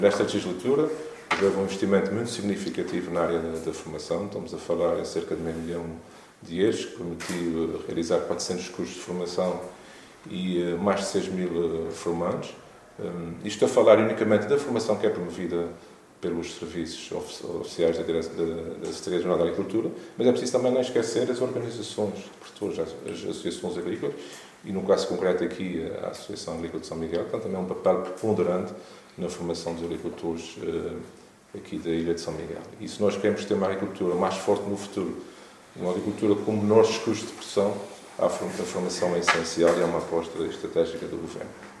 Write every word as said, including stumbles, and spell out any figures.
Nesta legislatura, houve um investimento muito significativo na área da, da formação. Estamos a falar em cerca de meio milhão de euros, que permitiu realizar quatrocentos cursos de formação e uh, mais de seis mil uh, formandos. Um, isto a falar unicamente da formação que é promovida pelos serviços oficiais da, da, da Secretaria-Geral da Agricultura, mas é preciso também não esquecer as organizações de produtores, as, as associações agrícolas, e no caso concreto aqui a Associação Agrícola de São Miguel, que tem também um papel preponderante na formação dos agricultores uh, aqui da Ilha de São Miguel. E se nós queremos ter uma agricultura mais forte no futuro, uma agricultura com menores custos de produção, a formação é essencial e é uma aposta estratégica do Governo.